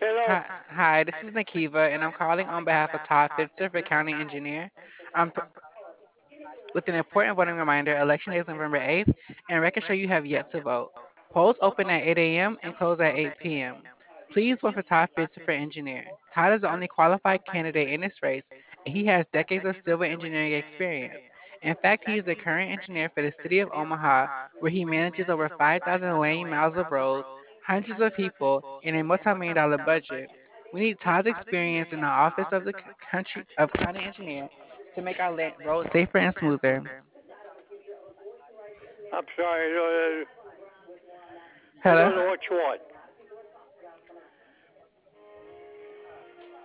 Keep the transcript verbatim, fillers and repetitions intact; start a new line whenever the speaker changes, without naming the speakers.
Hi,
Hello?
hi, this is Nakiva, and I'm calling on behalf of Todd Fitzer for County Engineer. I'm p- with an important voting reminder. Election day is November eighth, and record show you have yet to vote. Polls open at eight a m and close at eight p m. Please vote for Todd Fitzer for engineer. Todd is the only qualified candidate in this race, and he has decades of civil engineering experience. In fact, he is the current engineer for the city of Omaha, where he manages over five thousand lane miles of roads, hundreds of people, and a multi-million dollar budget. We need Todd's experience in the office of the c- country of county engineer to make our la- roads safer and smoother.
I'm sorry, I don't, I
Hello?
don't know what you want.